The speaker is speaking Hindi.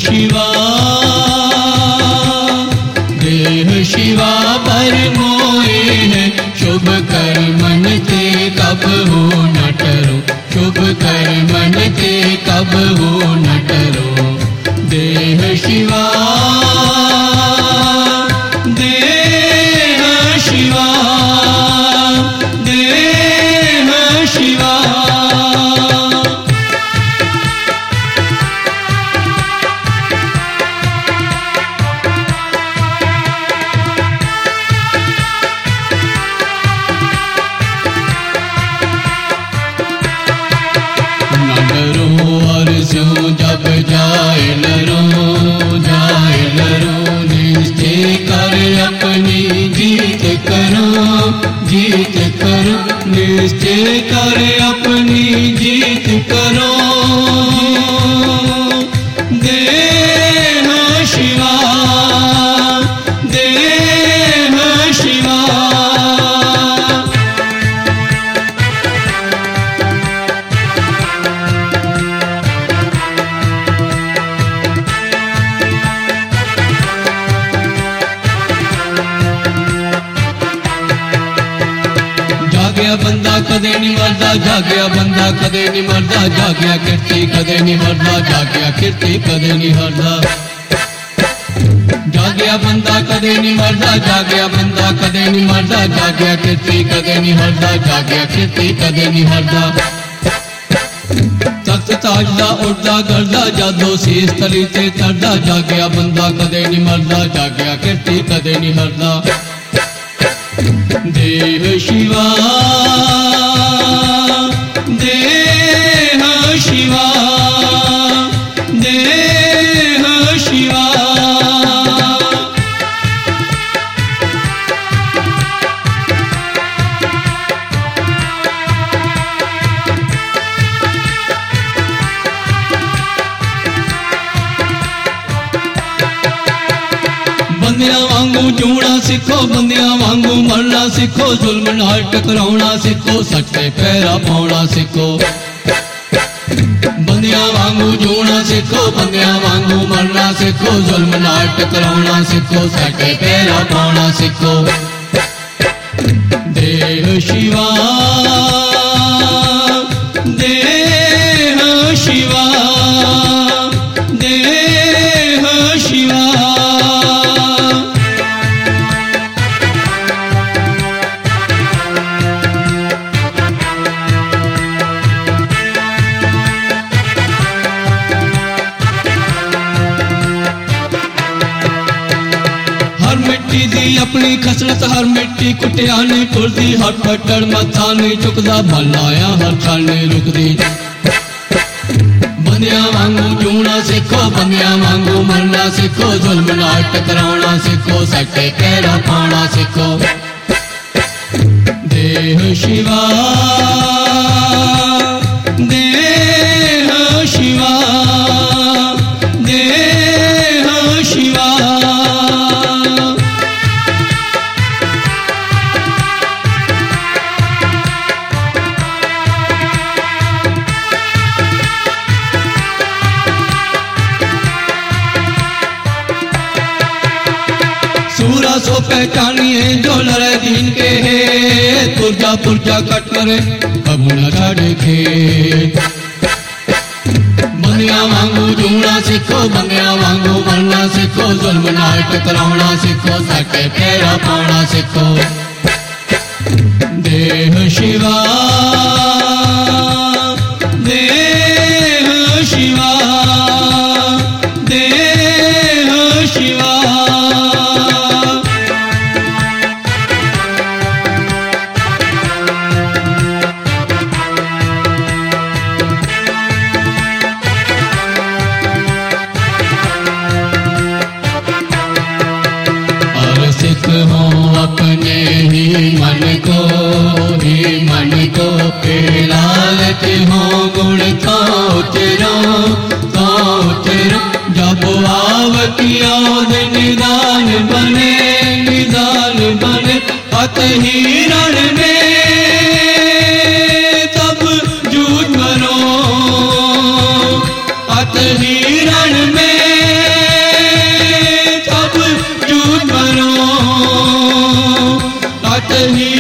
शिवा देह शिवा पर मोए है, शुभ कर्मन ते कब हो न टरो, शुभ कर्मन ते कब हो न टरो। देह शिवा देह शिवा देह शिवा। जब जाए लरो निश्चय कर अपनी जीत करो, जीत करो निश्चय कर अपनी जीत करो। देह शिवा देह शिवा। जागया बंदा कदे नहीं मरदा, जागया बंदा कदे नहीं मरदा, जागया कीर्ति कदे नहीं मरदा, जागया कीर्ति कदे नहीं मरदा। जागया बंदा कदे नहीं मरदा, जागया बंदा कदे नहीं मरदा, जागया कीर्ति कदे नहीं मरदा, जागया कीर्ति कदे नहीं मरदा। तख्त ताजदा उड़दा करदा जादो शीस तली ते चढ़दा, जागया बंदा कदे नहीं मरदा, जागया कीर्ति कदे नहीं मरदा। देह शिवा देह शिवा देह शिवा। बंदियां वांगू जूना सीखो, बंदियां वांगू मरना सीखो, जुल्म नाल टकराउना सीखो, सच्चे पैरा पाउना सीखो। बंदियां वांगू जूना सीखो, बंदियां वांगू मरना सीखो, जुल्म नाल टकराउना सीखो, सच्चे पैरा पाउना सीखो। देह शिवा देह शिवा देह शिवा। मिट्टी दी अपनी खसरत हर मिट्टी कुटिया नहीं टुरदी, हर फट्टड़ मथा नहीं चुकदा, भलाया हर छल नहीं रुकदी। बंदियां वांगू जूना सीखो, बंदियां वांगू मरना सीखो, जुल्म नाल टकराउना सीखो, सच्चे पैरा पाउना सीखो। देह शिवा देह शिवा देह शिवा। सूरा सो पहचानिए जो लड़े दीन के है, पुरजा पुरजा कट करे कब न छाड़े खेत। बंदियां वांगू जूना सीखो, बंदियां वांगू मरना सीखो, जुल्म नाल टकराउना सीखो, सच्चे पैरा पाउना सीखो। देह शिवा देह शिवा देह शिवा। हो अपने ही मन को पेलालत हो गुण काओ तेरो जब आवत याद निदान बने अत ही रण में तब जूझ मरो अत ही रण में ही